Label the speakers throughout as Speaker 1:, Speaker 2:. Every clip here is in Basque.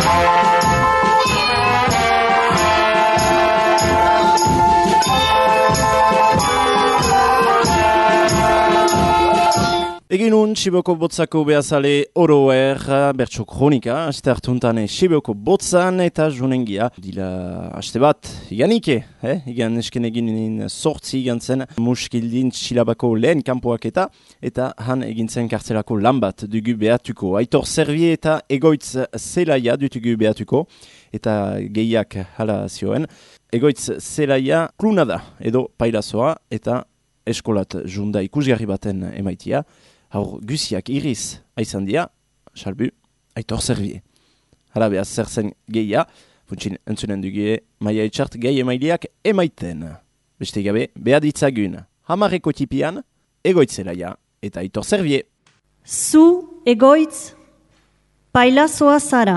Speaker 1: Eginun, Siboko Botzako behazale oroer, bertso kronika, aste hartuntane Siboko Botzan eta junengia. Dila aste bat, iganike, igan esken eginin sortzi igan zen muskildin txilabako lehen kanpoak eta han egintzen kartzelako lan bat dugu behatuko. Aitor Servier eta Egoitz Zelaia dutugu behatuko eta gehiak hala zioen. Egoitz Zelaia kluna da edo pailazoa eta eskolat junda ikusgarri baten emaitia. Haur guziak iriz aizan dia, salbu, Aitor Servier. Hala behaz, zer zen gehia, funtsin entzunen dugie, maia etxart gehi emaileak emaiten. Beste gabe, behaditzagun, hamareko tipian, Egoitz Zelaia eta Aitor Servier.
Speaker 2: Zu, Egoitz, pailazoa zara.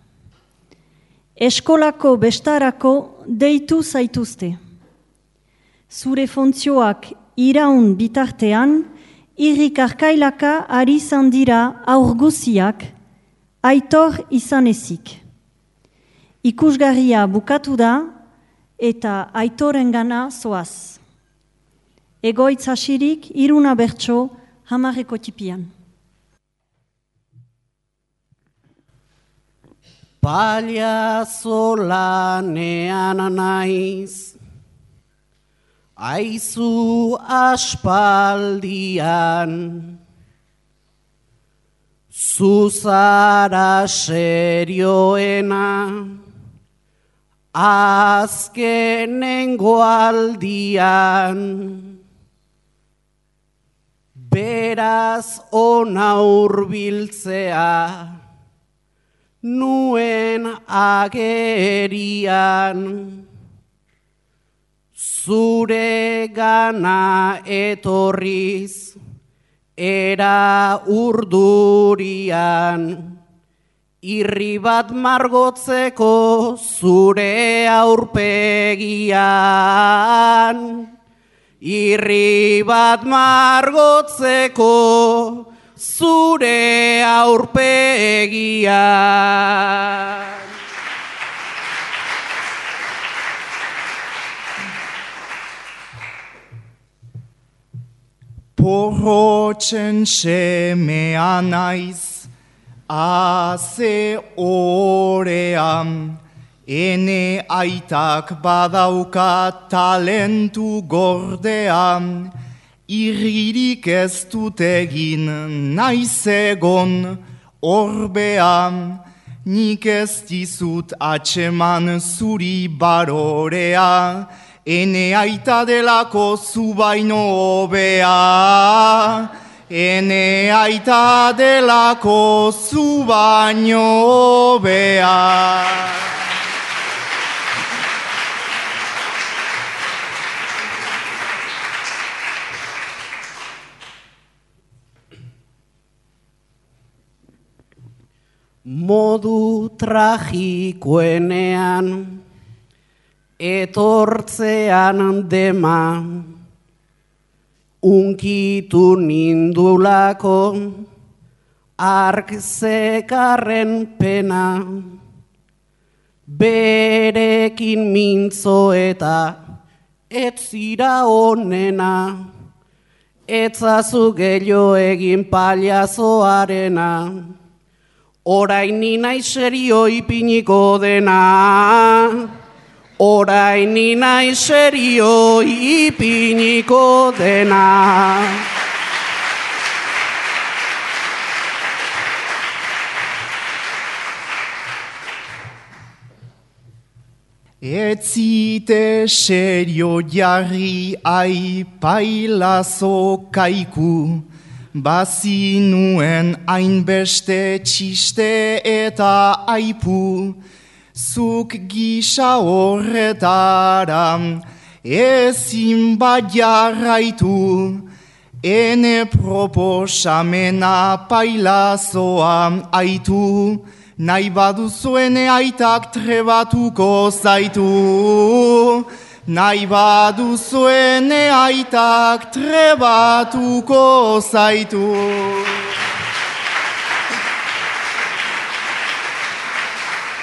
Speaker 2: Eskolako bestarako deitu zaituzte. Zure funtzioak iraun bitartean, irrik arkailaka ari izan dira aurguziak, Aitor izan ezik. Ikusgarria bukatu da eta Aitoren gana zoaz. Egoitz hasirik iruna bertso hamareko tipian.
Speaker 3: Paliazo lanean naiz, aizu aspaldian, zuzara serioena, azkenengo aldian, beraz ona hurbiltzea, nuen agerian, zure gana etorriz, era urdurian, irri bat margotzeko zure aurpegian, irri bat margotzeko zure aurpegian.
Speaker 4: Porrotzen semea naiz, aze orean, ene aitak badauka talentu gordean, irririk ez dut egin naiz egon orbean, nik ez dizut atxeman zuri barorea, ene aita delako zu baino hobea, ene aita delako zu baino hobea.
Speaker 3: Modu tragikoenean, etortzean dema, unkitu nindulako, ark zekarren pena, berekin mintzo eta etzira onena, etzazu gehiago egin paliazoarena, orain ni naiz serio ipiniko dena. Orain ni naiz serio ipiniko dena.
Speaker 4: Etzite serio jarri pailazo kaiku, bazinuen hainbeste txiste eta aipu, zuk gisa horretara ezin bat jarraitu, ene proposamena pailazoa aitu, nahi baduzuene aitak trebatuko zaitu, nahi baduzuene aitak trebatuko zaitu.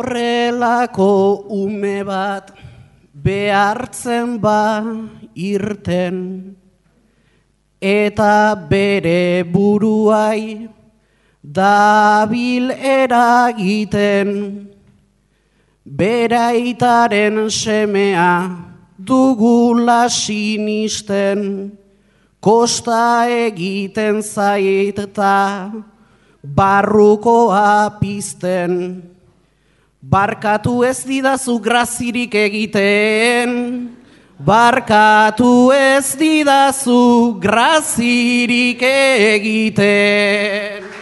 Speaker 3: horrelako ume bat behartzen ba irten, eta bere buruai dabil eragiten, beraitaren semea dugula sinisten, kosta egiten zait eta barrukoa pizten. Barkatu ez didazu grazirik egiten, barkatu ez didazu grazirik egiten.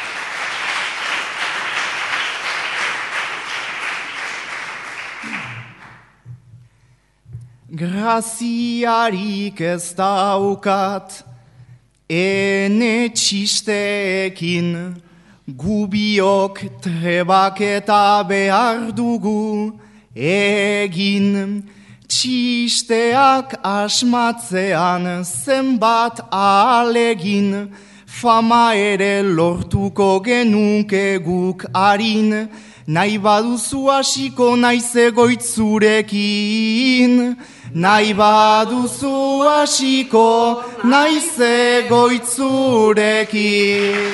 Speaker 4: Graziarik ez daukat, ene txisteekin, gubiok trebaketa behar dugu egin. Txisteak asmatzean zenbat ahalegin, fama ere lortuko genuke guk harin, nahi baduzu hasiko naiz egoitzurekin. Nahi baduzu hasiko naiz egoitzurekin.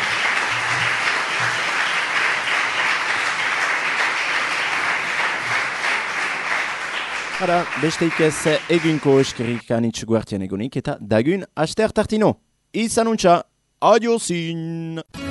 Speaker 1: Hara, besteik ez egunko eskerrik anitz guartian egonik eta dagun aster tartino. Izanuntza, adiozin!